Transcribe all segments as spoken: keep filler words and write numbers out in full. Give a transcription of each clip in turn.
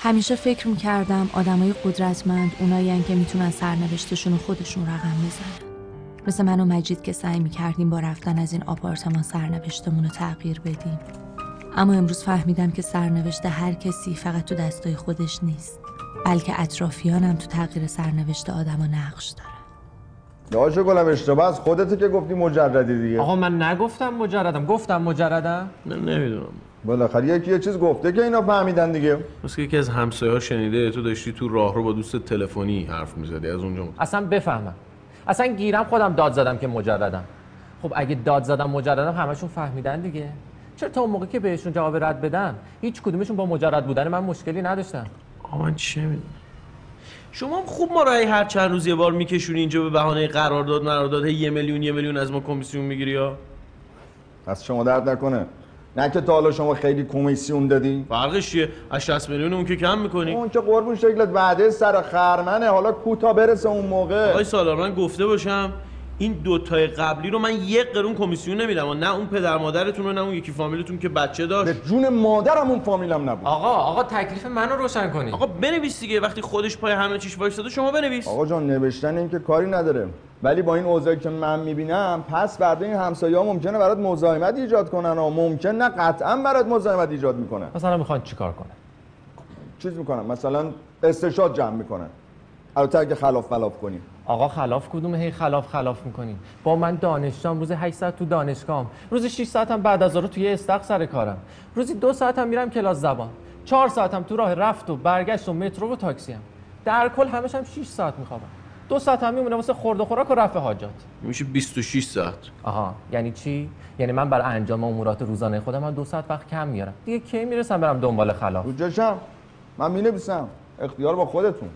همیشه فکر میکردم آدمای قدرتمند اونایین که میتونن سرنوشتشون رو خودشون رقم بزنن. مثل من و مجید که سعی میکردیم با رفتن از این آپارتمان سرنوشتمون رو تغییر بدیم. اما امروز فهمیدم که سرنوشت هر کسی فقط تو دستای خودش نیست، بلکه اطرافیانم تو تغییر سرنوشت آدما نقش دارن. داشو گلم اشتباه از خودت که گفتی مجردی دیگه. آقا من نگفتم مجردم، گفتم مجردم. من نمیدونم. بالاخره یکی یه چیز گفته که اینا فهمیدن دیگه. مثل یکی از همسایه‌ها شنیده تو داشتی تو راهرو با دوست تلفنی حرف می‌زدی، از اونجا اصلا بفهمم. اصلا گیرم خودم داد زدم که مجردم. خب اگه داد زدم مجردم همشون فهمیدن دیگه. چرا تا اون موقع که بهشون جواب رد بدم هیچ کدومشون با مجرد بودن من مشکلی نداشتن؟ آقا من چه میدونم. شما هم خوب ما رو هر چند روز یه بار میکشونی اینجا به بهانه قرارداد قرارداد یه میلیون یه میلیون از ما کمیسیون میگیری یا؟ از شما درد نکنه. نه که تا حالا شما خیلی کمیسیون دادی؟ فرقش چیه؟ از شصت میلیون اون که کم میکنی؟ اون که قربون شکلت وعده سر خرمنه، حالا کوتا برسه اون موقع. آقای سالار من گفته باشم این دوتای قبلی رو من یک قرون کمیسیون نمیدم، نه اون پدر مادرتون و نه اون یکی فامیلتون که بچه داشت. به جون مادرم اون فامیلم نبود. آقا آقا تکلیف منو روشن کنی. آقا بنویس دیگه، وقتی خودش پای همه چیش وایساده شما بنویس. آقا جان نوشتن این که کاری نداره، ولی با این اوضاعی که من میبینم پس فردا این همسایه‌ها ممکنه برات مزاحمت ایجاد کنن و ممکن نه قطعا برات مزاحمت ایجاد میکنن. مثلا میخوان چیکار کنن؟ چیز میکنن مثلا استشهاد جمع میکنن. البته اگه خلاف خلاف کنیم. آقا خلاف کدوم هی خلاف خلاف میکنین؟ با من دانشجوام، روز هشت ساعت تو دانشگاهم، روز شش ساعتم بعد از ظهر توی استخر سر کارم، روزی دو ساعتم میرم کلاس زبان، چهار ساعتم تو راه رفت و برگشت و مترو و تاکسی ام. در کل همش هم شش ساعت میخوابم. دو ساعت هم میمونه واسه خورد و خوراک و رفع حاجات. میشه بیست و شش ساعت. آها یعنی چی؟ یعنی من برای انجام امورات روزانه خودم من دو ساعت وقت کم میارم. دیگه کی میرسم برم دنبال خلاف؟ روجاشم من مینویسم، اختیار با خودتون.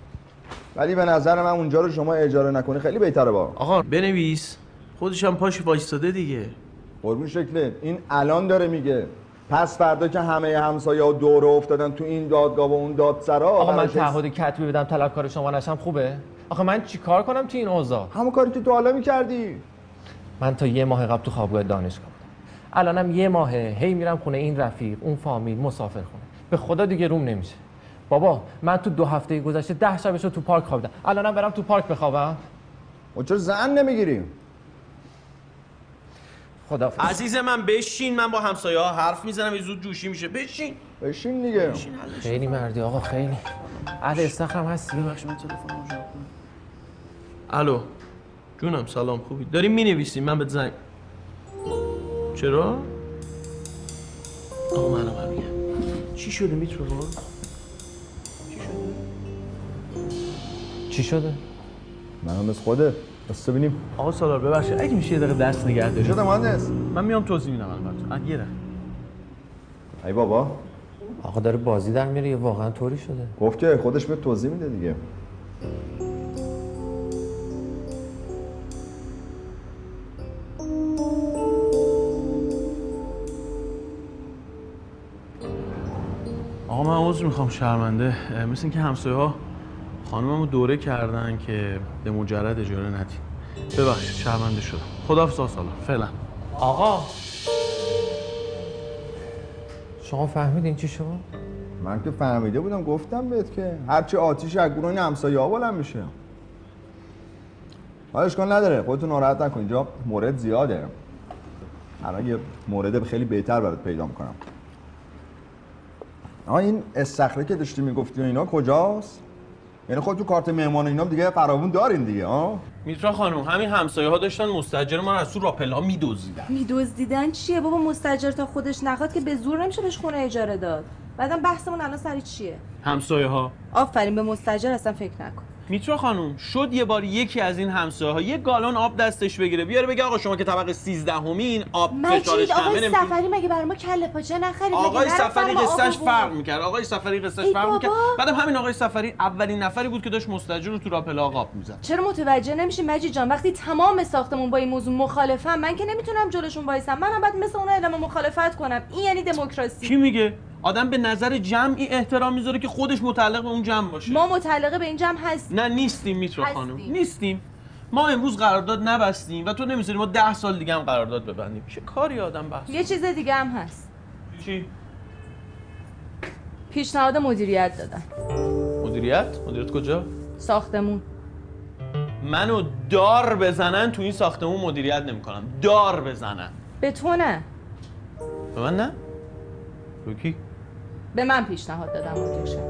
ولی به نظر من اونجا رو شما اجاره نکنی خیلی بهتره. با آقا بنویس، خودش هم پاش وایستاده دیگه. قربون شکلت این الان داره میگه پس فردا که همه همسایه‌ها دور افتادن تو این دادگاه و اون دادسرا. آقا من تعهد کتبی بدم طلبکار شما نشم خوبه؟ آخه من چیکار کنم تو این اوضاع؟ همون کاری که تو حالا می‌کردی. من تا یه ماه قبل تو خوابگاه دانشگاه بودم. الانم یه ماهه هی میرم خونه این رفیق، اون فامیل، مسافر خونه. به خدا دیگه روم نمیشه. بابا من تو دو هفته گذشته ده شبشو تو پارک خوابیدم. الانم برم تو پارک بخوابم؟ و چرا زن نمیگیریم؟ خدا عزیز من بشین، من با همسایه ها حرف میزنم یه زود جوشی میشه. بشین بشین دیگه. بشین خیلی مردی آقا خیلی. اهل استخرم هستی؟ ببخش من تلفنمو جواب کنم. الو جونم سلام خوبی؟ داریم مینویسیم من بهت زنگ. چرا؟ آقا من الان میگم. چی شده میترو؟ چی شده؟ من هم از خوده. بس ببینیم. آقا سالار ببخشید اگه میشه یه دقیقه دست نگه دارید. شده مهندس؟ من میام توضیح میدم البته. یه دقیقه. ای بابا. آقا داره بازی در میاره یا واقعا طوری شده؟ گفت که خودش به توضیح میده دیگه. آقا من عذر میخوام شرمنده. مثل اینکه همسایه‌ها خانممو دوره کردن که به مجرد اجاره ندیم. ببخشید شرمنده شدم. خداحافظ آقا سالار. فعلا. آقا شما فهمیدین چی شد؟ من که فهمیده بودم گفتم بهت که هرچی آتیش از گروه این همسایه‌ها بلند میشه. حالا اشکال نداره خودتون ناراحت نکن، اینجا مورد زیاده. الان یه مورد خیلی بهتر برات پیدا میکنم. آها این استخره که داشتی میگفتی و اینا کجاست؟ یعنی خود تو کارت مهمان اینا دیگه فراوون دارین دیگه ها؟ میترا خانم همین همسایه ها داشتن مستاجر ما رو از تو راپلا میدزدیدن. میدزدیدن چیه بابا؟ مستاجر تا خودش نخواد که به زور نمیشه بهش خونه اجاره داد. بعدم بحثمون الان سر چیه؟ همسایه ها. آفرین به مستاجر اصلا فکر نکن. میترا خانم شد یه بار یکی از این همسایه ها یه گالون آب دستش بگیره بیاره بگه آقا شما که طبقه سیزدهمین آب فشارش کمه. آقای سفری مگه برای ما کله پاچه نخرید؟ آقای سفری قصهش فرق میکرد. آقای سفری قصهش فرق میکرد. بعدم همین آقای سفری اولین نفری بود که داشت مستاجر رو تو راپلا قاپ میزد. چرا متوجه نمیشی مجید جان؟ وقتی تمام ساختمون با این موضوع مخالفم من که نمیتونم جلوشون وایسم. منم بعد مثل اونها اعلام مخالفت کنم. این یعنی دموکراسی. کی میگه؟ آدم به نظر جمعی احترام میذاره که خودش متعلق به اون جمع باشه. ما متعلق به این جمع هستیم. نه نیستیم میترا خانم. نیستیم. ما امروز قرارداد نبستیم و تو نمیذاری ما ده سال دیگه هم قرارداد ببندیم. چه کاری آدم بحث. یه چیز دیگه هم هست. چی؟ پیشنهاد مدیریت دادن. مدیریت؟ مدیریت کجا؟ ساختمون. منو دار بزنن تو این ساختمون مدیریت نمیکنم. دار بزنن. به تو نه. به من نه؟ به کی؟ به من پیشنهاد دادن مدیر شه.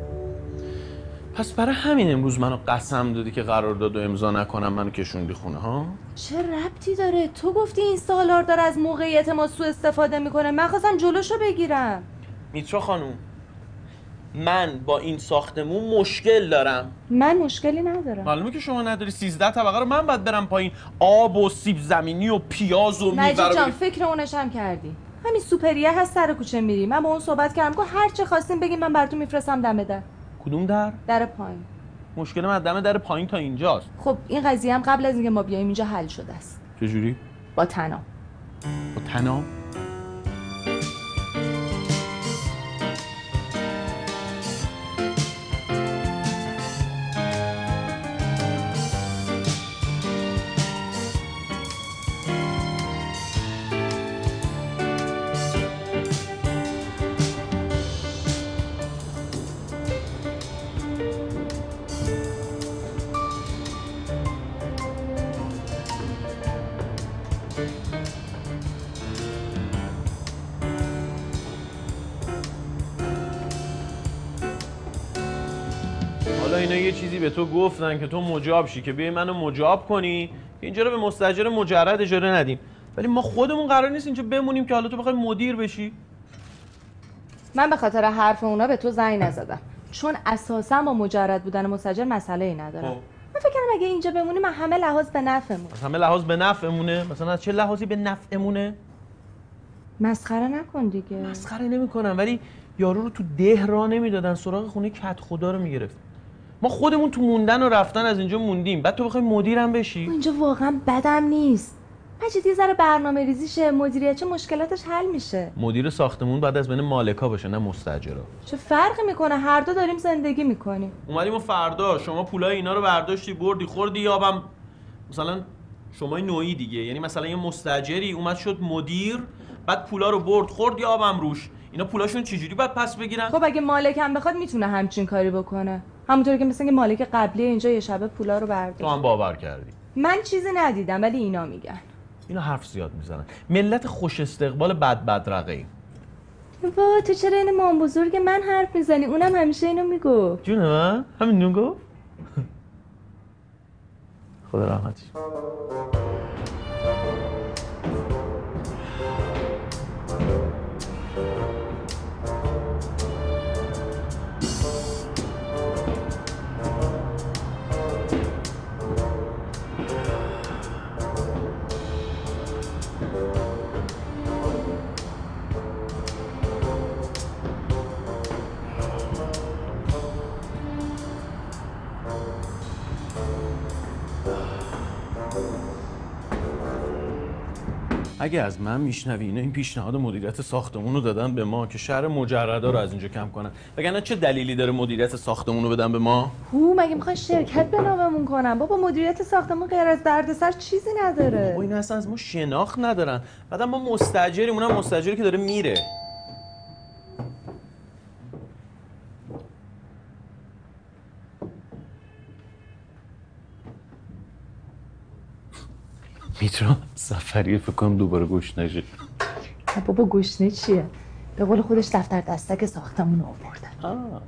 پس برای همین امروز منو قسم دادی که قرارداد رو امضا نکنم، منو کشوندی خونه ها؟ چه ربطی داره؟ تو گفتی این سالار داره از موقعیت ما سوء استفاده میکنه. من خواستم جلوشو بگیرم. میترا خانوم، من با این ساختمون مشکل دارم. من مشکلی ندارم. معلومه که شما نداری. سیزده طبقه رو من باید برم پایین، آب و سیب زمینی و پیاز و میوه. مجید جان فکر اونش هم کردی. همین سوپریه هست سر کوچه میری. من با اون صحبت کردم که هر چه خواستین بگین من براتون میفرستم دم در. کدوم در؟ در پایین. مشکل من دم در پایین تا اینجاست. خب این قضیه هم قبل از اینکه ما بیایم اینجا حل شده است. چجوری؟ با طناب. با طناب؟ حالا اینا یه چیزی به تو گفتن که تو مجاب شی که بیای منو مجاب کنی که اینجا رو به مستاجر مجرد اجاره ندیم، ولی ما خودمون قرار نیست اینجا بمونیم که حالا تو بخوای مدیر بشی. من به خاطر حرف اونا به تو زنگ نزدم، چون اساسا با مجرد بودن مستاجر مسئله ای ندارم. خب. من فکر کنم اگه اینجا بمونیم من همه لحاظ به نفعمون. همه لحاظ به نفعمونه؟ مثلا از چه لحاظی به نفعمونه؟ مسخره نکن دیگه. مسخره نمی‌کنم، ولی یارو رو تو ده راه نمیدادن، سراغ خونه کت خدا رو میگرفت. ما خودمون تو موندن و رفتن از اینجا موندیم، بعد تو بخوای مدیرم بشی؟ اینجا واقعا بدم نیست. مجید یه ذره برنامه ریزی شه، مدیریت چه مشکلاتش حل میشه. مدیر ساختمون بعد از بین مالکا باشه نه مستاجرا. چه فرقی میکنه؟ هر دو داریم زندگی میکنیم. اومدیم و فردا شما پولای اینا رو برداشتی بردی خوردی، یابم مثلا شما نوعی دیگه، یعنی مثلا یه مستاجری اومد شد مدیر، بعد پولا رو برد خورد، یابم روش. اینا پولاشون چجوری باید پس بگیرن؟ خب اگه مالک هم بخواد میتونه همچین کاری بکنه، همونطوری که مثلا مالک قبلی اینجا یه شبه پولا رو برداشت. تو هم باور کردی. من چیزی ندیدم ولی اینا میگن. اینا حرف زیاد میزنن. ملت خوش استقبال بد بدرقه ای. وا تو چرا این مام بزرگ من حرف میزنی؟ اونم همیشه اینو میگو. جون من همین نون گفت. خدا رحمتش. اگه از من میشنوی اینا این پیشنهاد مدیریت ساختمون رو دادن به ما که شهر مجردا رو از اینجا کم کنن، وگرنه چه دلیلی داره مدیریت ساختمون رو بدن به ما؟ هو مگه میخوان شرکت به ناممون کنن؟ بابا مدیریت ساختمون غیر از دردسر چیزی نداره. بابا اینا اصلا از ما شناخت ندارن. بعدم ما مستاجریم، اونم مستاجری که داره میره. میترا سفریه فکر کنم دوباره گوش نشه. بابا گشنه چیه؟ به قول خودش دفتر دستک ساختمون رو آوردن. آه.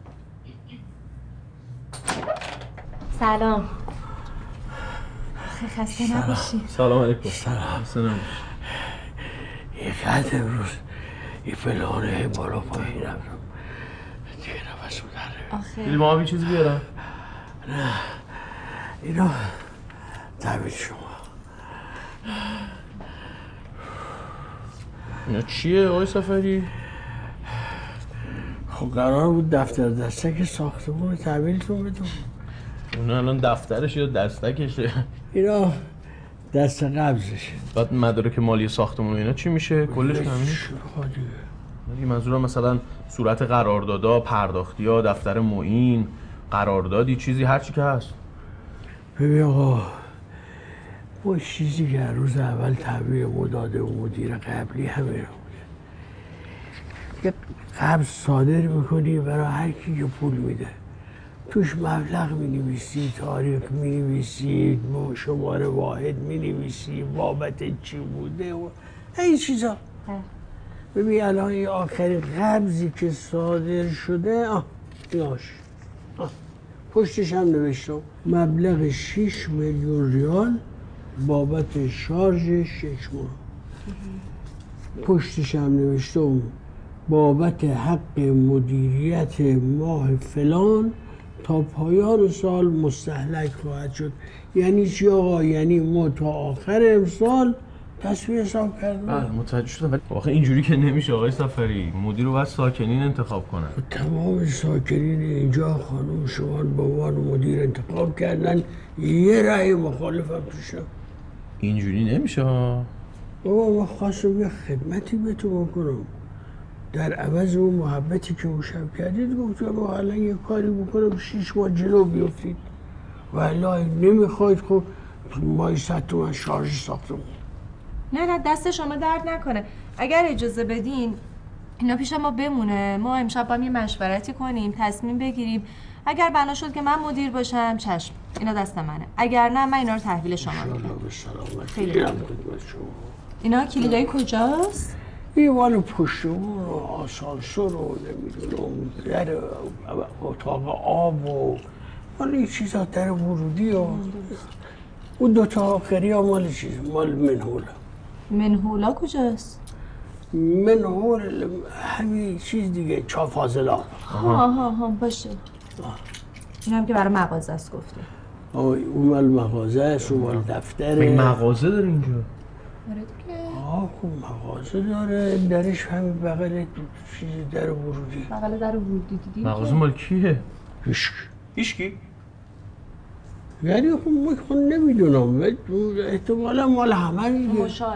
سلام. خیلی خسته نباشی. سلام علیکم. سلام. سلام. یکت امروز یه فلانه بالا پایین رفتم دیگه نفس رو داره. آخه بیل ما چیزی بیارم؟ نه اینا تبید شما. اینا چیه آقای سفری؟ خب قرار بود دفتر دستک ساختمون رو تحویلتون بدم. اونا الان دفترش یا دستکشه؟ اینا دست قبضشه. بعد مدارک مالی ساختمون اینا چی میشه؟ کلش همینه؟ دیگه منظورم مثلا صورت قراردادا، پرداختی‌ها، دفتر معین، قراردادی چیزی هر چی که هست. ببین آقا با چیزی که روز اول تحویل ما داده و مدیر قبلی همین رو بود. یه قبض صادر میکنی برای هر کی که پول میده، توش مبلغ مینویسی، تاریخ مینویسی، شماره واحد مینویسی، بابت چی بوده و این چیزا. ببین الان این آخرین قبضی که صادر شده، آه ایناش پشتش هم نوشتم مبلغ شش میلیون ریال بابت شارژ شش ماه. پشتش هم نوشتم بابت حق مدیریت ماه فلان تا پایان سال مستهلک خواهد شد. یعنی چی آقا؟ یعنی ما تا آخر امسال تصویر حساب کردیم. بله متوجه شدم، ولی آخه اینجوری که نمیشه آقای سفری. مدیر رو باید ساکنین انتخاب کنن. تمام ساکنین اینجا خانم شما به عنوان مدیر انتخاب کردن، یه رأی مخالفم توشم. اینجوری نمیشه. بابا ما خواستم یه خدمتی به تو بکنم، در عوض اون محبتی که اون شب کردید گفتم ما الان یه کاری بکنم شیش ماه جلو بیفتید والله نمیخواید. خب مایی صد تومن شارژ ساختم. نه نه دست شما درد نکنه. اگر اجازه بدین اینا پیش ما بمونه، ما امشب با هم یه مشورتی کنیم، تصمیم بگیریم. اگر بنا شد که من مدیر باشم چشم، اینا دست منه. اگر نه من اینا رو تحویل شما میدم. خیلی ممنون. اینا کلیدای کجاست؟ این مال پشتمون و آسانسور و نمیدونم در اتاق آب و مال این چیزا، در ورودی و اون دوتا آخری ها مال چیز، مال منهولا. منهولا کجاست؟ منهول همین چیز دیگه، چافازلا. ها ها ها باشه. این هم که برای مغازه است گفته. اون مال مغازه است، اون مال دفتره. این مغازه داره اینجا؟ آره دیگه. آه خب مغازه داره، درش همین بغل چیز در ورودی. بغل در ورودی دیدی؟ مغازه مال کیه؟ هیچکی. هیچکی؟ یعنی خب من نمیدونم، احتمالا مال همه دیگه. مشاه.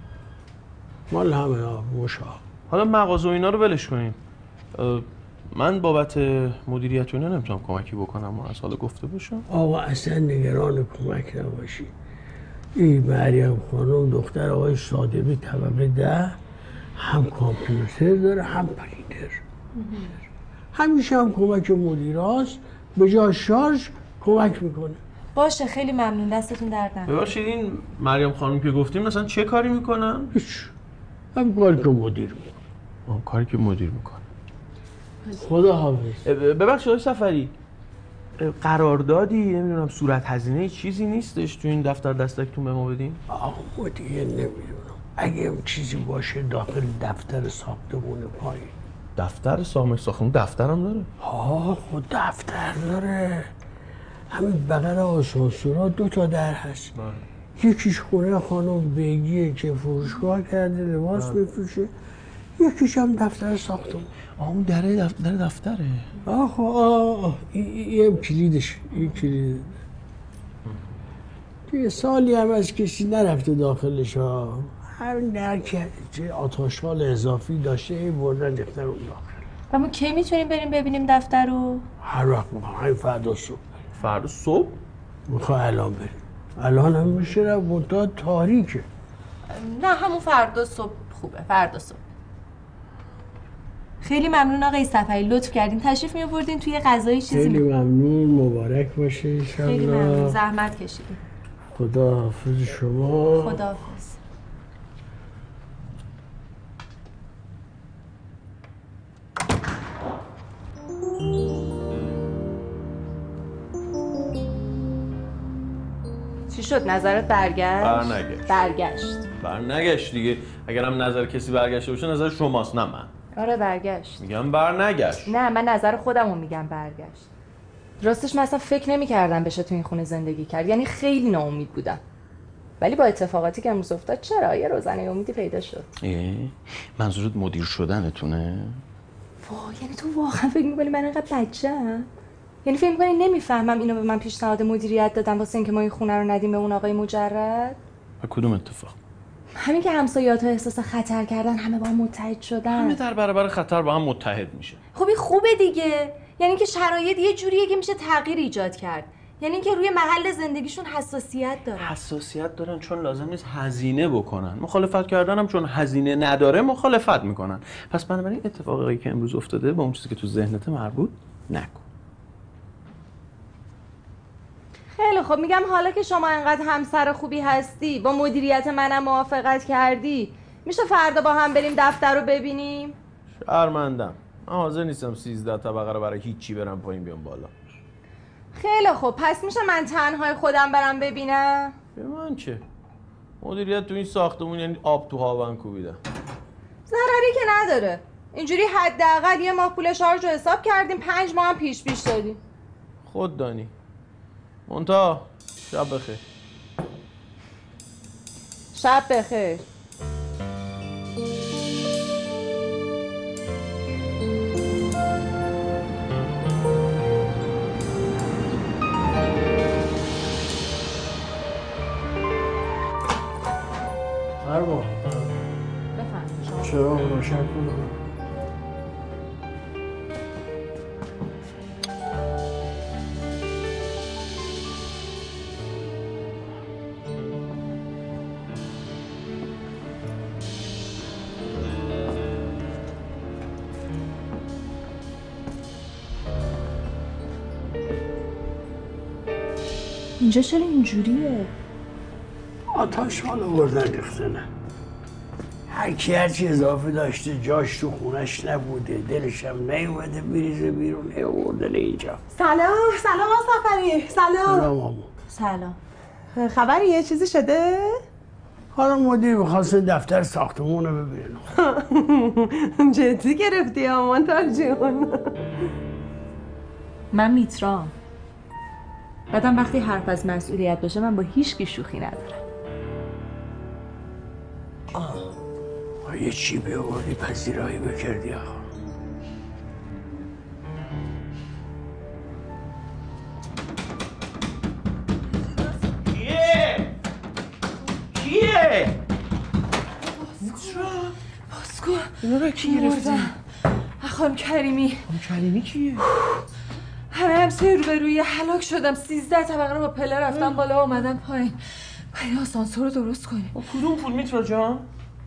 مال همه ها مشاه. حالا مغازه و اینا رو ولش کنین. من بابت مدیریت اینا نمیتونم کمکی بکنم، از حالا گفته باشم. آقا اصلا نگران کمک نباشی. این مریم خانم دختر آقای صادقی طبقه ده، هم کامپیوتر داره هم پرینتر. همیشه هم کمک مدیر هاست، به جای شارژ کمک میکنه. باشه خیلی ممنون، دستتون درد نکنه. ببخشید این مریم خانم که گفتیم مثلا چه کاری میکنن؟ هیچ، هم کاری که مدیر میکنه. آه کاری که مدیر میکنه. خدا حافظ. ببخشید آقای سفری، قراردادی نمیدونم صورت هزینه چیزی نیستش تو این دفتر دستکتون به ما بدین؟ آه دیگه نمیدونم، اگه هم چیزی باشه داخل دفتر ساختمون پایین. دفتر ساختمون ساختمون دفتر هم داره؟ آه خود دفتر داره، همین بغل آسانسورها دو تا در هست. بله. یکیش خونه خانم بیگیه که فروشگاه کرده لباس میفروشه، یکیش هم دفتر ساختمون. آه اون دره دفتر دفتره. آه آه این هم کلیدش، این کلید. یه سالی هم از کسی نرفته داخلش ها، همین در که آتاشال اضافی داشته این بردن دفتر اون داخل. و ما کی میتونیم بریم ببینیم دفتر رو؟ هر وقت میخوام، همین فردا صبح. فردا صبح؟ میخوام الان بریم. الان هم میشه رفت، منتها تاریکه. نه همون فردا صبح خوبه، فردا صبح. خیلی ممنون آقای صفری، لطف کردین تشریف می‌آوردین توی غذای چیزی. خیلی ممنون، مبارک باشه ان شاء الله. خیلی ممنون، زحمت کشیدین. خدا حافظ شما. خدا حافظ. چی شد نظرت برگشت؟ برنگشت. برگشت. برنگشت دیگه. اگرم نظر کسی برگشته باشه نظر شماست نه من. آره برگشت. میگم برنگشت. نه من نظر خودمو میگم برگشت. راستش من اصلا فکر نمی‌کردم بشه تو این خونه زندگی کرد، یعنی خیلی ناامید بودم. ولی با اتفاقاتی که امروز افتاد چرا یه روزنه امیدی پیدا شد. منظورت مدیر شدنتونه؟ وای یعنی تو واقعا فکر می‌کنی من انقدر بچه‌ام؟ یعنی فکر می‌کنی نمیفهمم اینو به من پیشنهاد مدیریت دادن واسه اینکه ما این خونه رو ندیم به اون آقای مجرد؟ و کدوم اتفاق؟ همین که همسایه‌ها احساس خطر کردن همه با هم متحد شدن. همه در برابر خطر با هم متحد میشه. خب این خوبه دیگه. یعنی که شرایط یه جوریه که میشه تغییر ایجاد کرد. یعنی اینکه روی محل زندگیشون حساسیت دارن. حساسیت دارن چون لازم نیست هزینه بکنن. مخالفت کردن هم چون هزینه نداره مخالفت میکنن. پس بنابراین اتفاقی که امروز افتاده با اون چیزی که تو ذهنت مربوط نکن. خیلی خب، میگم حالا که شما انقدر همسر خوبی هستی، با مدیریت منم موافقت کردی، میشه فردا با هم بریم دفتر رو ببینیم؟ شرمندم. من حاضر نیستم سیزده طبقه رو برای هیچی برم پایین بیام بالا. خیلی خب، پس میشه من تنهای خودم برم ببینم؟ به من چه؟ مدیریت تو این ساختمون یعنی آب تو هاون کوبیدن. ضرری که نداره. اینجوری حداقل یه ماه پول شارژ رو حساب کردیم، پنج ماه هم پیش پیش دادیم. خود دانی. مونتا شب بخیر. شب بخیر. مربا بفهم. چراغ روشن کنم. اینجا چرا اینجوریه؟ آتش حالا بردن ریختنه. هر کی هرچی اضافه داشته جاش تو خونش نبوده، دلش هم نیومده بریزه بیرون، آوردن اینجا. سلام سلام آقا سفری. سلام. سلام مامو. سلام. خبری یه چیزی شده؟ حالا مدیر می‌خواست دفتر ساختمون رو ببینم. جدی گرفتی آمانتار جون. من میترام. بعدم وقتی حرف از مسئولیت باشه من با هیچ کی شوخی ندارم. آه یه چی بیاوردی پذیرایی بکردی آقا. کیه؟ کیه؟ باسکو اینا رو کی گرفتی؟ خانم کریمی. خانم کریمی کیه؟ همه همسایه رو به روی هلاک شدم. سیزده طبقه رو با پله رفتم بالا اومدم پایین. باید آسانسور رو درست کنیم. با کدوم پول میترا جان؟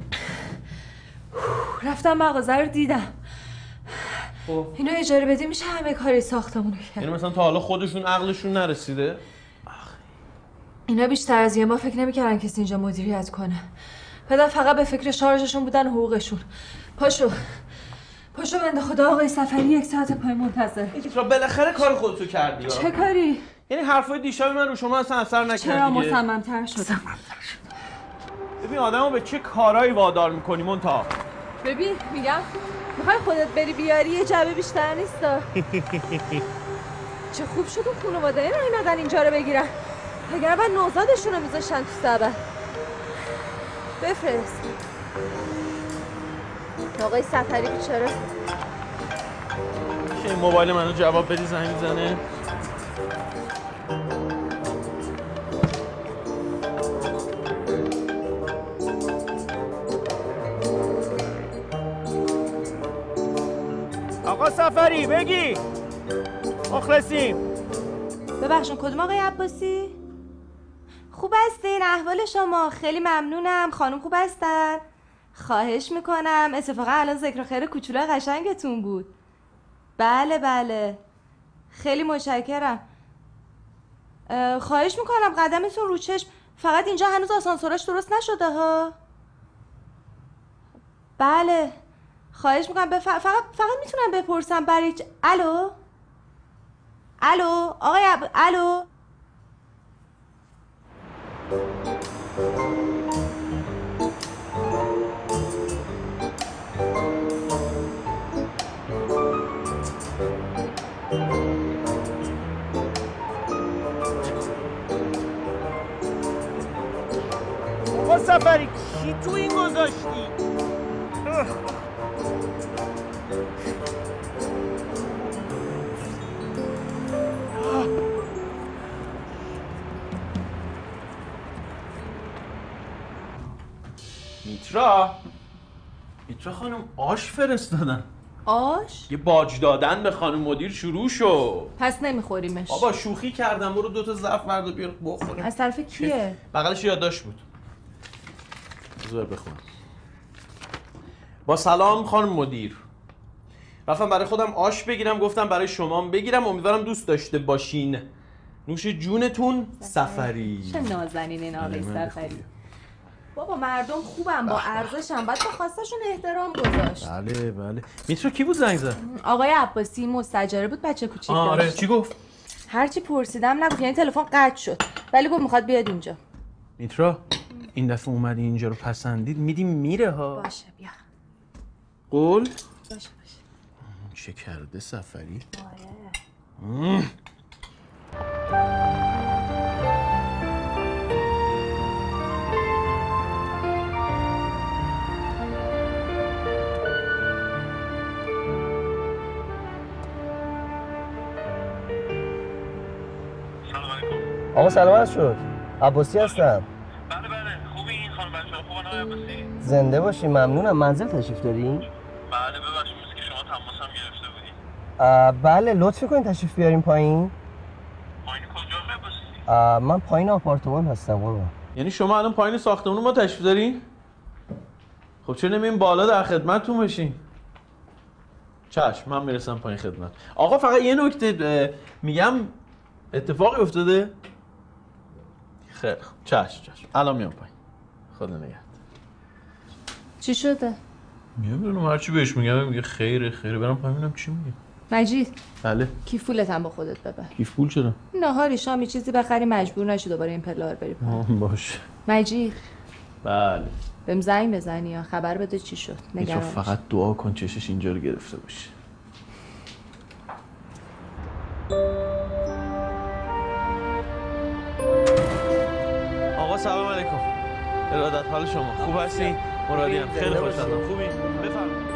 رفتم مغازه رو دیدم. خب اینو اجاره بدیم میشه همه کاری ساختمون رو کرد. یعنی مثلا تا حالا خودشون عقلشون نرسیده؟ اینا بیشتر از یه ما فکر نمی‌کردن کسی اینجا مدیریت کنه. بعدم فقط به فکر شارژشون بودن و حقوقشون. پاشو پاشو بنده خدا آقای سفری یک ساعت پای منتظر. میترا بالاخره کار خودتو کردی. چه کاری؟ یعنی حرفای دیشب من رو شما اصلا اثر نکرد دیگه. چرا مصمم‌تر شدم؟ ببین آدمو به چه کارایی وادار می‌کنی مونتا؟ ببین میگم میخوای خودت بری بیاری یه جبه بیشتر نیستا. چه خوب شد اون خانواده نیومدن اینجا رو بگیرن. اگر بعد نوزادشون رو میذاشتن تو سبد. بفرست. آقای سفری چرا؟ میشه موبایل منو جواب بدی زنگ میزنه؟ آقا سفری بگی مخلصیم. ببخشون کدوم آقای عباسی؟ خوب هستین؟ احوال شما؟ خیلی ممنونم. خانم خوب هستن؟ خواهش میکنم. اتفاقا الان ذکر خیر کوچولو قشنگتون بود. بله بله خیلی متشکرم. خواهش میکنم قدمتون رو چشم. فقط اینجا هنوز آسانسوراش درست نشده ها. بله خواهش میکنم بف... فقط فقط میتونم بپرسم برای چ... الو الو آقای عب... الو آقا سفری کی تو این گذاشتی؟ میترا میترا خانم آش فرستادن. آش؟ یه باج دادن به خانم مدیر شروع شو. پس نمیخوریمش. بابا شوخی کردم، برو دو تا ظرف برد بیار بخوریم. از طرف کیه؟ بغلش یادداشت بود. بذار بخونم. با سلام خانم مدیر. رفتم برای خودم آش بگیرم، گفتم برای شما بگیرم، امیدوارم دوست داشته باشین. نوش جونتون سفری. چه نازنین این آقای سفری. بابا مردم خوبم، با ارزشم، باید با خواستشون احترام گذاشت. بله بله. میترا کی بود زنگ زد؟ آقای عباسی مستاجره بود، بچه کوچیک داشت. آره چی گفت؟ هرچی پرسیدم نگفت، یعنی تلفن قطع شد، ولی گفت میخواد بیاد اینجا. میترا این دفعه اومدی اینجا رو پسندید، میدیم میره ها. باشه بیا. قول؟ باشه باشه. چه کرده سفری؟ آره. آقا سلامت شد. عباسی هستم. بله بله خوبی این خانم بچه‌ها خوبن آقای عباسی؟ زنده باشی، ممنونم. منزل تشریف دارین؟ بله ببخشید مثل که شما تماسم گرفته بودین. بله لطف کنین تشریف بیارین پایین. پایین کجا آقای عباسی؟ من پایین آپارتمان هستم قربان. یعنی شما الان پایین ساختمون ما تشریف دارین؟ خب چرا نمیین بالا در خدمتتون بشین؟ چشم من میرسم پایین خدمت. آقا فقط یه نکته میگم، اتفاقی افتاده؟ خیلی خوب چشم چشم الان میام پایین. خدا نگهدار. چی شده؟ نمیدونم هرچی بهش میگم میگه خیره خیره. برام پایین ببینم چی میگه. مجید بله. کیفولت هم با خودت ببر. کیف پول چرا؟ نهاری شامی چیزی بخری مجبور نشی دوباره این پله‌ها رو بری پایین. باشه. مجید بله. بهم زنگ بزنی یا خبر بده چی شد. نگران فقط فقط دعا کن چشش اینجا رو گرفته باشه. آقا سلام علیکم. ارادت حال شما خوب هستین؟ مرادی ام خیلی خوشحالم. خوبی؟ بفرمایید.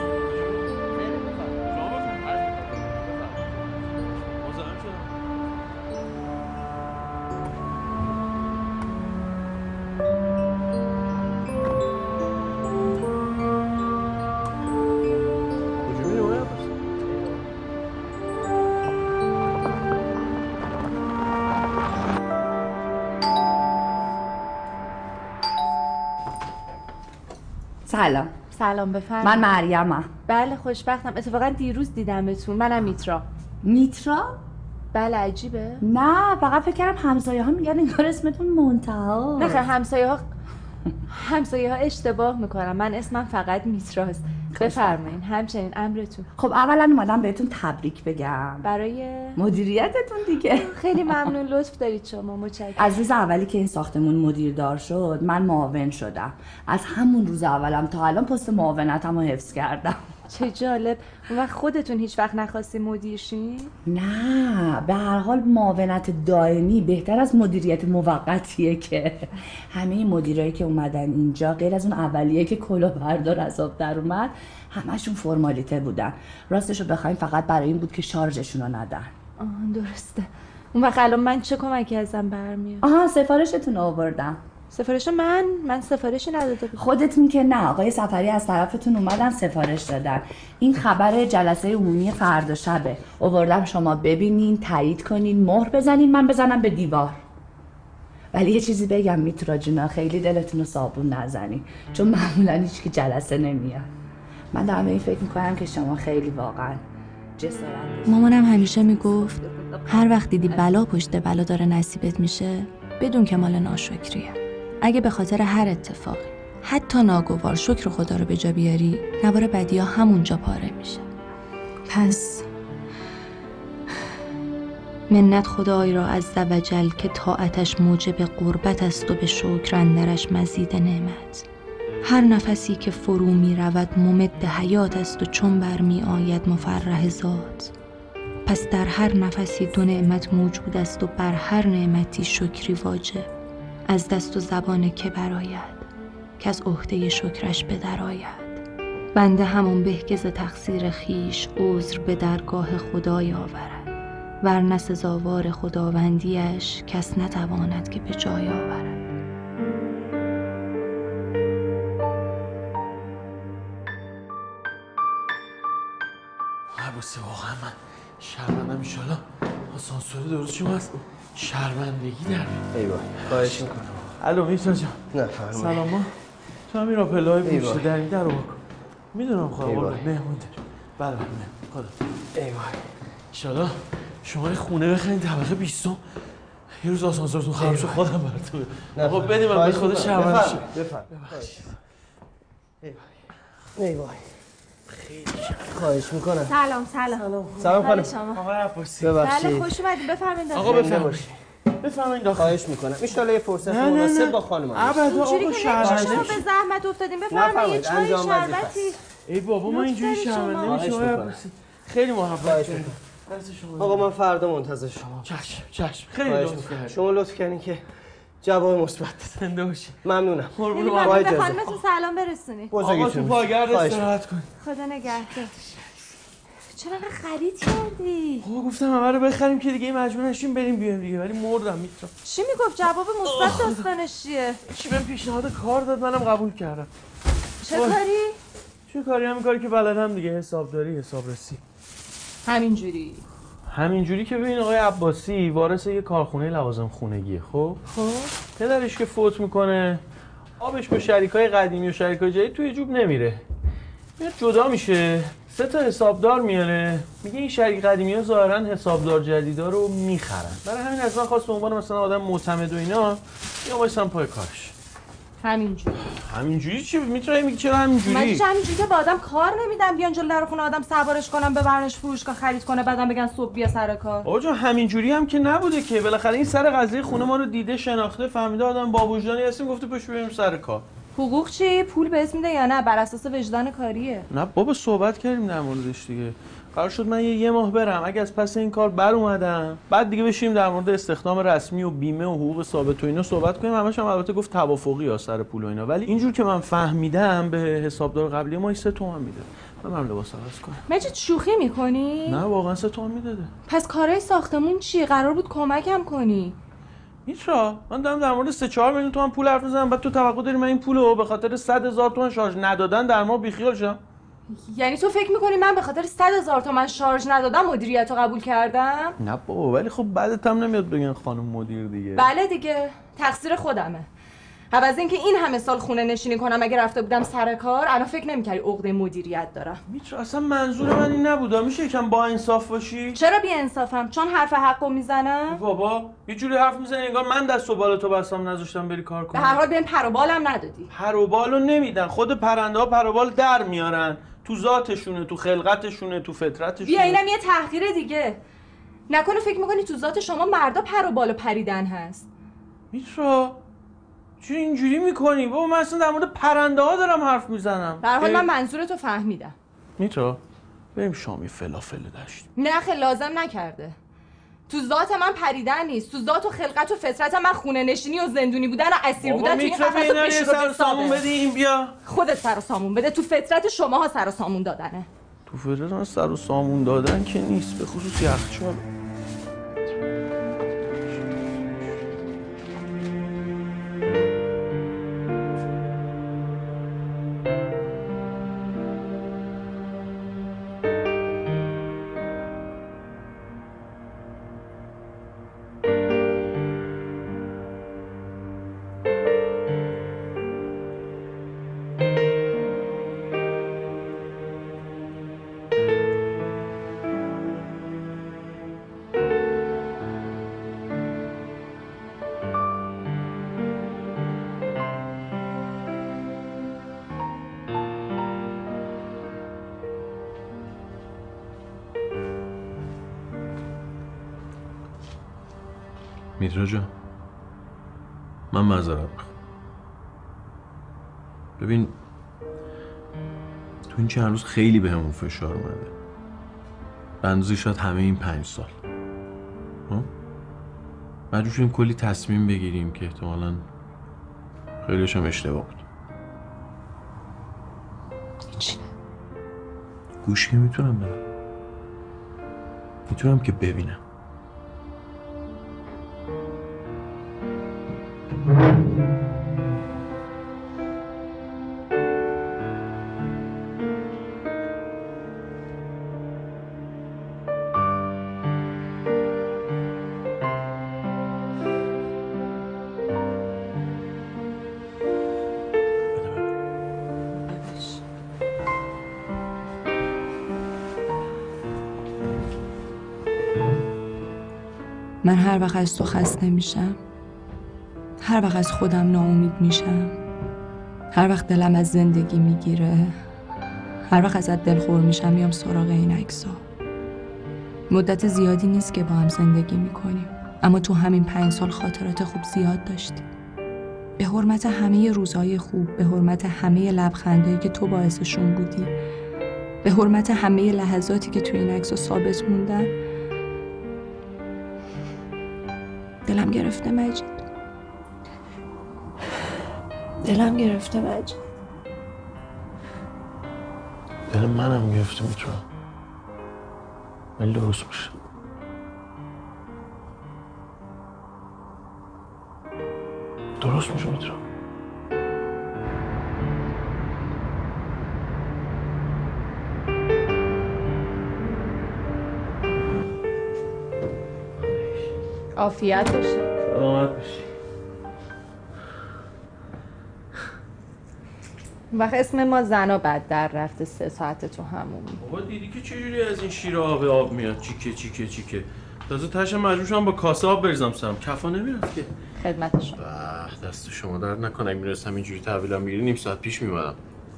سلام. سلام بفرمایید. من مریمم. بله خوشبختم. اتفاقا دیروز دیدمتون. منم میترا. میترا؟ بله عجیبه. نه فقط فکر کردم همسایه ها میگن انگار اسمتون منتها. نه خیر همسایه ها همسایه ها اشتباه میکنن. من اسمم فقط میتراست. بفرمایین همچنین امرتون. خب اولا اومدم بهتون تبریک بگم برای مدیریتتون دیگه. خیلی ممنون لطف دارید شما. متشکرم. از روز اولی که این ساختمون مدیردار شد من معاون شدم. از همون روز اولم تا الان پست معاونتم رو حفظ کردم. چه جالب. اون وقت خودتون هیچ وقت نخواستی مدیر شین؟ نه به هر حال معاونت دائمی بهتر از مدیریت موقتیه که همه این مدیرایی که اومدن اینجا غیر از اون اولیه که کلاهبردار از آب در اومد همشون فرمالیته بودن. راستشو بخوایم فقط برای این بود که شارژشون رو ندن. آه درسته. اون وقت الان من چه کمکی ازم برمیاد؟ آها سفارشتون آوردم. سفارش من؟ من سفارشی نداده بودم. خودتون که نه، آقای سفری از طرفتون اومدن سفارش دادن. این خبر جلسه عمومی فردا شبه. آوردم شما ببینین، تایید کنین، مهر بزنین، من بزنم به دیوار. ولی یه چیزی بگم میترا جونا، خیلی دلتون رو صابون نزنین چون معمولا هیچ که جلسه نمیاد. من دارم این فکر میکنم که شما خیلی واقعا جسارت. مامانم همیشه میگفت هر وقت دیدی بلا پشت بلا داره نصیبت میشه بدون که مال ناشکریه. اگه به خاطر هر اتفاقی حتی ناگوار شکر خدا رو به جا بیاری نوار بدی‌ها همونجا پاره میشه. پس منت خدای را عز و جل که طاعتش موجب قربت است و به شکر اندرش مزید نعمت. هر نفسی که فرو می رود ممد حیات است و چون بر می آید مفرح ذات. پس در هر نفسی دو نعمت موجود است و بر هر نعمتی شکری واجب. از دست و زبان که براید که از عهده شکرش به در آید. بنده همون به که ز تقصیر خیش عذر به درگاه خدای آورد ورنه سزاوار خداوندیش کس نتواند که به جای آورد. عباسی واقعا من شرمندم. ایشالا آسانسور درست شما هست شرمندگی در ای وای خواهش میکنم. الو میترا جان. نه فرمایید. سلام ما تو همین راپلای پشت در این در رو بکن. میدونم خواهد مهمون داری. بله بله خدا. ای وای ایشالا شما یه خونه بخرین طبقه بیستم. یه روز آسانسورتون خراب شد خودم براتون. آقا بدیم من به خود شرمنده شد. بفرمایید. ای وای خواهش میکنم. سلام سلام سلام خانم. شما آقا عباسی ببخشید. بله خوش اومدید بفرمایید. آقا بفرمایید. بفرمایید داخل. خواهش میکنم. ان شاءالله یه فرصت مناسب با خانم ابدا اینجوری آقا که شرمنده شما به زحمت افتادین بفرمایید چای شربتی. ای بابا من اینجوری شرمنده میشم عباسی. خیلی محبت کردم. آقا من فردا منتظر شما. چشم چشم خیلی لطف کردید. شما لطف کردین که جواب مثبت زنده باشی. ممنونم. یعنی من به خانمتون سلام برسونید. آقا تو پاگرد استراحت کن. خدا نگهدار. چرا خرید کردی؟ آقا گفتم همه رو بخریم که دیگه مجبور نشیم بریم بیایم دیگه ولی مردم میتونم. چی میگفت جواب مثبت داستانش چیه؟ چی بهم پیشنهاد کار داد منم قبول کردم. چه کاری؟ چه کاری؟ همین کاری که بلدم دیگه حسابداری حسابرسی. همینجوری. همینجوری که ببین آقای عباسی وارث یه کارخونه لوازم خونگیه. خب خب پدرش که فوت میکنه آبش با شریکای قدیمی و شریکای جدید توی جوب نمیره. میاد جدا میشه سه تا حسابدار میاره میگه این شریک قدیمی ها ظاهرا حسابدار جدیدا رو میخرن. برای همین از من خواست به عنوان مثلا آدم معتمد و اینا یا وایسم پای کارش. همینجوری. همینجوری چی میتونی میگی چرا همینجوری؟ من چه همینجوری که با آدم کار نمیدم بیان جلو در خونه آدم سوارش کنم ببرنش فروشگاه خرید کنه بعدم بگن صبح بیا سر کار. آقا جان همینجوری هم که نبوده که بالاخره این سر قضیه خونه ما رو دیده شناخته فهمیده آدم با وجدانی هستیم گفته پشت بریم سر کار. حقوق چی؟ پول بهت میده یا نه؟ بر اساس وجدان کاریه. نه بابا صحبت کردیم در موردش دیگه. قرار شد من یه, یه ماه برم اگه از پس این کار بر اومدم بعد دیگه بشیم در مورد استخدام رسمی و بیمه و حقوق ثابت و اینا صحبت کنیم. همش هم البته گفت توافقی ها سر پول و اینا ولی اینجور که من فهمیدم به حسابدار قبلی ما سه تومن میده. من لباس عوض کنم. مجید شوخی میکنی؟ نه واقعا سه تومن میداده. پس کارهای ساختمون چی؟ قرار بود کمکم کنی. میترا من دارم در مورد سه چهار میلیون تومان پول حرف میزنم بعد تو توقع داری من این پولو به خاطر صد هزار تومان شارژ ندادن در ما بیخیال شم؟ یعنی تو فکر میکنی من به خاطر صد هزار تومان شارژ ندادم مدیریت رو قبول کردم؟ نه بابا ولی خب بعدت هم نمیاد بگن خانم مدیر دیگه. بله دیگه تقصیر خودمه. عوض اینکه این همه سال خونه نشینی کنم اگه رفته بودم سر کار الان فکر نمی‌کردی عقده مدیریت دارم. میترا اصلا منظور من این نبوده. میشه یکم با انصاف باشی؟ چرا بی انصافم؟ چون حرف حقو میزنم؟ بابا یه جوری حرف میزنی انگار من دست و بال تو بستم نذاشتم بری کار کنی. به هر حال بهم پر و بالم ندادی. پر و بالو نمیدن. خود پرنده ها پر و بال در میارن. تو ذاتشونه، تو خلقتشونه، تو فطرتشونه. بیا اینم یه تحقیر دیگه. نکنه فکر می‌کنی تو ذات شما مردا پر و بال و پریدن هست. میترا چرا اینجوری میکنی؟ بابا من اصلا در مورد پرنده ها دارم حرف میزنم. به هر حال من منظورتو فهمیدم. میترا بریم شامی فلافل داشت. نه خیلی لازم نکرده. تو ذات من پریدن نیست. تو ذات و خلقت و فطرت من خونه نشینی و زندونی بودن و اسیر بودن تو این قفس و بشور و سامون بدیم بیا. خودت سر و سامون بده. تو فطرت شماها سر و سامون دادنه. تو فطرت من سر و سامون دادن که نیست به خصوص یخچال. میترا جان من معذرت میخوام. ببین تو این چند روز خیلی بهمون فشار اومده به اندازه شاید همه این پنج سال. مجبور شدیم کلی تصمیم بگیریم که احتمالاً خیلیش هم اشتباه بود. چی؟ گوش که میتونم برم میتونم که ببینم. من هر وقت از تو خسته میشم، هر وقت از خودم ناامید میشم، هر وقت دلم از زندگی میگیره، هر وقت ازت دلخور میشم میام سراغ این عکس‌ها. مدت زیادی نیست که با هم زندگی میکنیم، اما تو همین پنج سال خاطرات خوب زیاد داشتیم. به حرمت همه روزهای خوب، به حرمت همه لبخندایی که تو باعثشون بودی، به حرمت همه لحظاتی که تو این عکس‌ها ثابت موندن. دلم گرفته مجید، دلم گرفته مجید. دل منم گرفته میتونم، ولی درست میشه. درست میشه میتونم. عافیت باشه. سلامت باشی. وقت اسم ما زنا بد در رفته سه ساعت تو همون. بابا دیدی که چجوری از این شیر آب آب میاد؟ چیکه چیکه چیکه تازه تاشم مجبور شدم با کاسه آب بریزم سرم، کفا نمیرفت که. خدمت شما. به دست شما درد نکنه. اگه میرسم اینجوری تحویلم میگیری نیم ساعت پیش میمدم.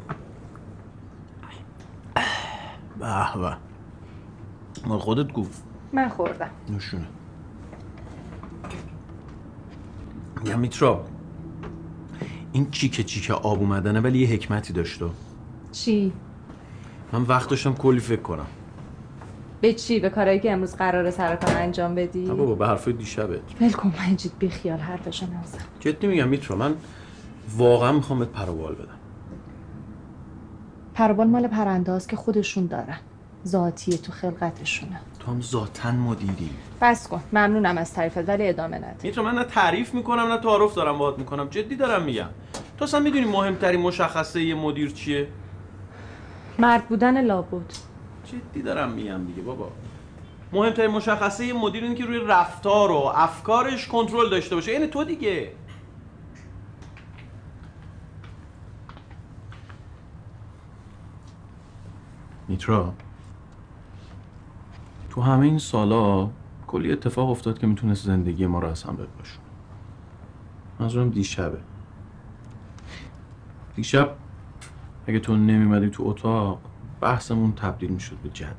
به به ما خودت گفت. من خوردم. نوشونه. یا میترا این چیکه چیکه آب اومدنه ولی یه حکمتی داشته. چی؟ من وقت داشتم کلی فکر کنم. به چی؟ به کارهایی که امروز قراره سر کار انجام بدی؟ نه بابا به حرفای دیشبت. ول کن مجید، بی خیال حرفشو نزن. جدی میگم میترا من واقعا میخوام بهت پروبال بدم. پروبال مال پرنداز که خودشون دارن، ذاتیه، تو خلقتشونه. تو هم ذاتاً مدیری. بس کن، ممنونم از تعریفت ولی ادامه نده. میتونم من نه تعریف میکنم نه تعارف دارم باهات میکنم، جدی دارم میگم. تو اصلا میدونی مهمترین مشخصه یه مدیر چیه؟ مرد بودن لابد. جدی دارم میگم دیگه بابا. مهمترین مشخصه یه مدیر اینه که روی رفتار و افکارش کنترل داشته باشه. یعنی تو دیگه. میترا تو همه این سالا کلی اتفاق افتاد که میتونست زندگی ما رو از هم بپاشونه. منظورم دیشبه. دیشب اگه تو نمیمدی تو اتاق بحثمون تبدیل میشد به جدل.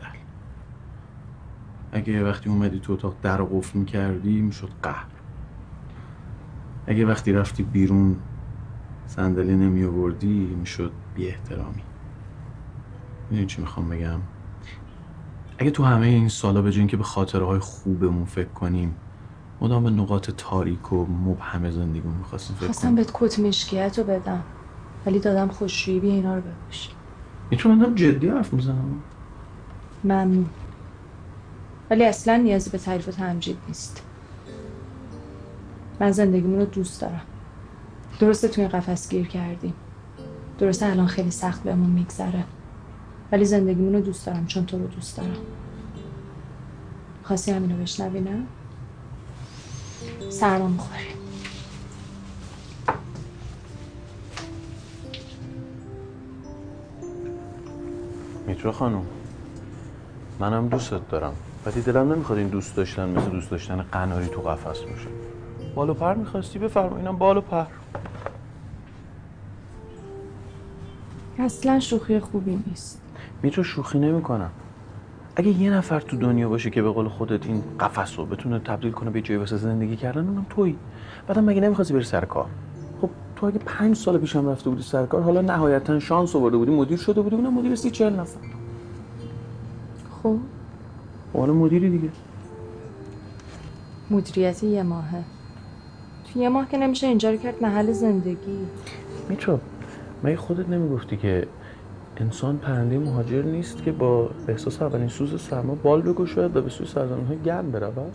اگه وقتی اومدی تو اتاق در رو قفل میکردی میشد قهر. اگه وقتی رفتی بیرون صندلی نمی آوردی میشد بی احترامی. میدونی چی میخوام بگم؟ اگه تو همه این سالا به جای اینکه به خاطرهای خوبمون فکر کنیم مدام به نقاط تاریک و مبهم زندگیمون میخواستیم فکر کنیم. خواستم بهت کت مشکیت رو بدم ولی دادم خوشرویی بیا اینا رو بپوش. میتونم من جدی حرف میزنم. ممنون. ولی اصلا نیازی به تعریف و تمجید نیست. من زندگیمون رو دوست دارم. درسته توی این قفس گیر کردیم. درسته الان خیلی سخت بهمون میگذره. ولی زندگیمون رو دوست دارم چون تو رو دوست دارم. خواستی همینو بشنوی نه؟ سرما میخوری. میترا خانم منم دوستت دارم ولی دلم نمیخواد این دوست داشتن مثل دوست داشتن قناری تو قفس باشه. بال و پر میخواستی بفرما، اینم بال و پر. اصلا شوخی خوبی نیست. میترا شوخی نمیکنم. اگه یه نفر تو دنیا باشه که به قول خودت این قفس رو بتونه تبدیل کنه به جایی واسه زندگی کردن اونم تویی. بعدم مگه نمیخواستی بری سر کار؟ خب تو اگه پنج سال پیشم رفته بودی سر کار حالا نهایتا شانس آورده بودی مدیر شده بودی، اونم مدیر سی چهل نفر. خب حالا مدیری دیگه. مدیریت یه ماهه. تو یه ماه که نمیشه اینجا رو کرد محل زندگی. میترا مگه خودت نمیگفتی که انسان پرنده مهاجر نیست که با احساس اولین سوز سرما بال بگشاید و به سوی سرزمین‌های گرم برود؟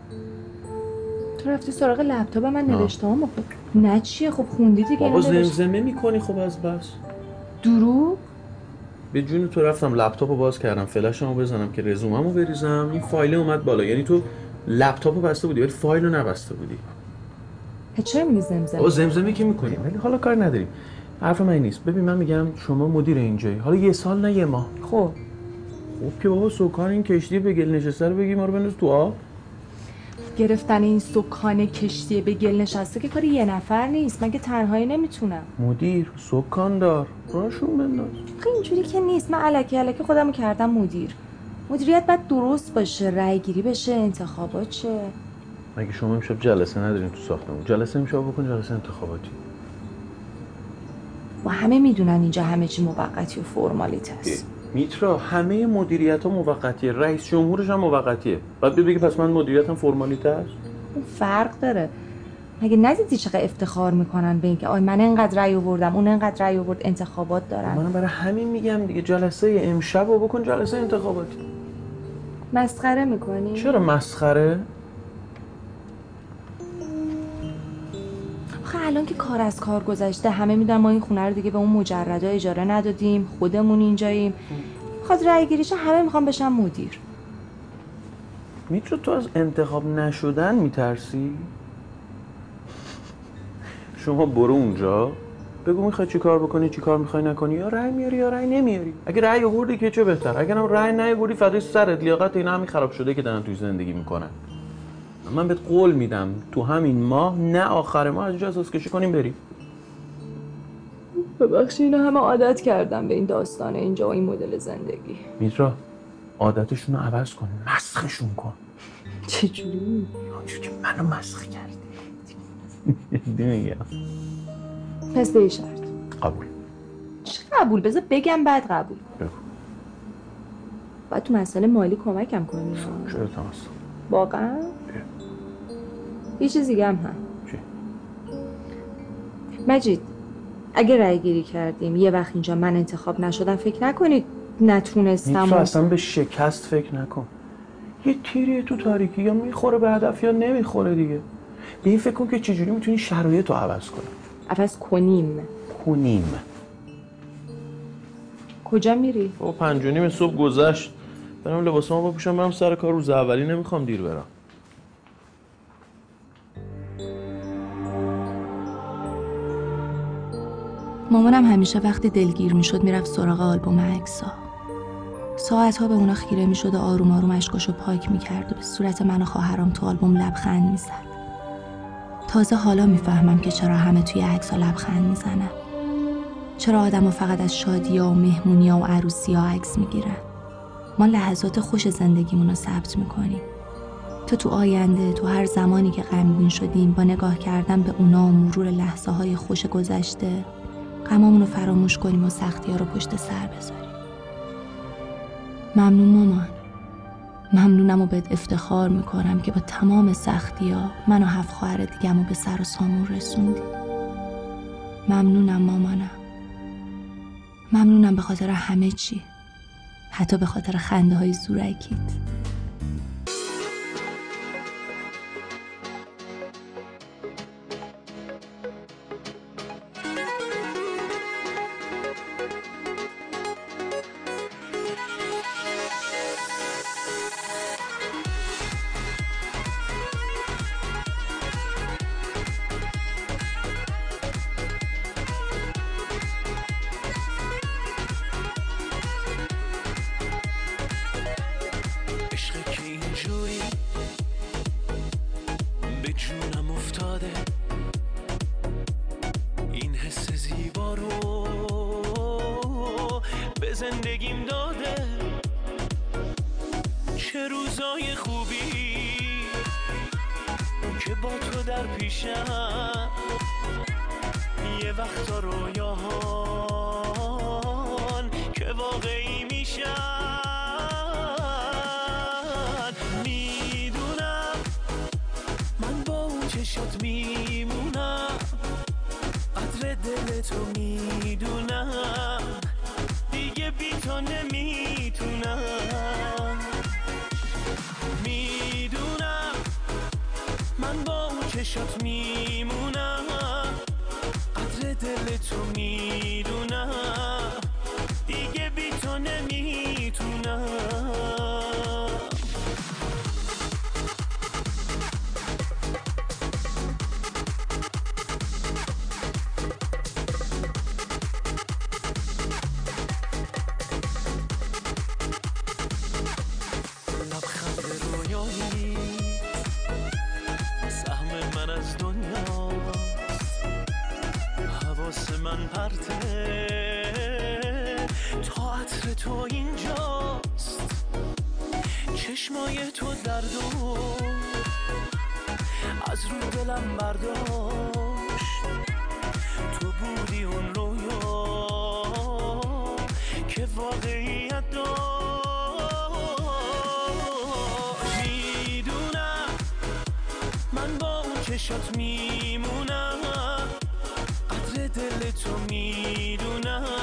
تو رفتی سراغ لپتاپ من نوشته‌هامو خب نه چیه خب خوندی دیگه. بابا زمزمه میکنی خب از بس. دروغ؟ به جون تو رفتم لپتاپو باز کردم فلشمو بزنم که رزوممو بریزم این فایل اومد بالا. یعنی تو لپتاپو بسته بودی ولی فایلو نبسته بودی. چرا میگی زمزمه؟ بابا زمزمه که میکنیم ولی حالا کار نداریم. حرف من نیست. ببین من میگم شما مدیر اینجایی. حالا یه سال نه یه ماه. خب خب که بابا سکان این کشتی به گل نشسته رو بگی ما رو بنداز تو آب. گرفتن این سکان کشتی به گل نشسته که کار یه نفر نیست. مگه تنهایی نمیتونم؟ مدیر سکان دار راشون بنداز. خیلی اینجوری که نیست. من الکی الکی خودمو کردم مدیر. مدیریت باید درست باشه، رای گیری بشه، انتخابات شه. مگه شما امشب جلسه ندارین تو ساختمون؟ جلسه امشب بکن، جلسه انتخاباتی. و همه میدونن اینجا همه چی موقتی و فرمالیته است. میترا همه مدیریت ها موقتیه، رئیس جمهورش هم موقتیه. بعد بگی پس من مدیریتم فرمالیته است؟ اون فرق داره. مگه ندیدی چقدر افتخار میکنن به اینکه آی من اینقدر رأی آوردم، اون اینقدر رأی آورد، انتخابات دارن. منم برای همین میگم دیگه جلسه امشب رو بکن، جلسه انتخاباتی. مسخره میکنی؟ چرا مسخره؟ آخه الان که کار از کار گذشته، همه میدونن ما این خونه رو دیگه به اون مجردا اجاره ندادیم، خودمون اینجاییم. خاطر رأی گیریش همه میخوان بشن مدیر. میترا تو از انتخاب نشدن میترسی؟ شما برو اونجا بگو میخوای چی کار بکنی، چی کار میخوای نکنی، یا رأی میاری یا رأی نمیاری. اگه رأی آوردی که چه بهتر، اگه هم رأی نیاوردی فدای سرت، لیاقت اینا همین خراب شده که دارن توی زندگی میکنن. من بهت قول میدم تو همین ماه نه آخر ماه از اینجا اساس کشی کنیم بریم. ببخشید اینا همه عادت کردم به این داستان اینجا و این مدل زندگی. میترا عادتشون رو عوض کن، مسخشون کن. چجوری؟ اونجوری که منو مسخ کردی. دیگه پس به شرط. قبول. چه قبول؟ بذار بگم بعد قبول. بگو. باید تو مسئله مالی کمکم کنی. چرا تماس؟ واقعا؟ یه چیز دیگه هم هم. چی؟ مجید اگه رأی گیری کردیم یه وقت اینجا من انتخاب نشدم، فکر نکنید نتونستم. میترا اصلا به شکست فکر نکن. یه تیریه تو تاریکی، یا میخوره به هدف یا نمیخوره دیگه. به این فکر کن که چجوری میتونی شرایط رو عوض کنی. عوض کنیم. کنیم. کجا میری؟ بابا پنج و نیم صبح گذشت. برم لباسامو بپوشم برم سر کار، روز اولی نمیخوام دیر برم. مامانم همیشه وقتی دلگیر میشد میرفت سراغ آلبوم عکس‌ها. ساعتها به اونا خیره میشد و آروم آروم اشکاشو پاک میکرد و به صورت من و خواهرام تو آلبوم لبخند میزد. تازه حالا میفهمم که چرا همه توی عکس‌ها لبخند میزنن. چرا آدم‌ها فقط از شادی‌ها و مهمونی‌ها و عروسی‌ها عکس میگیرن. ما لحظات خوش زندگیمون رو ثبت میکنیم. تا تو آینده، تو هر زمانی که غمگین شدیم، با نگاه کردن به اونا و مرور لحظه‌های خوش گذشته، غمامون رو فراموش کنیم و سختی‌ها رو پشت سر بذاریم. ممنون مامان. ممنونم و بهت افتخار میکنم که با تمام سختی‌ها من و هفت خواهر دیگه‌مو به سر و سامون رسوندی. ممنونم مامانم. ممنونم به خاطر همه چی. حتی به خاطر خنده های زورکیت. زندگیم داده چه روزای خوبی که با تو در پیشم، یه وقتا رویاهان که واقعی میشن. میدونم من با اون چشات میمونم، قدر دل تو میدونم، دیگه بی تو نمیتونم. میدونم من با اون چشات میمونم، قدر دل تو میدونم، دیگه بی تو نمیتونم. من پرته تا عطر تو اینجاست، چشمای تو دردو از رو دلم برداشت. تو بودی اون رویا که واقعیت داشت. میدونم من با اون چشات میمونم، قدر دل تو میدونم،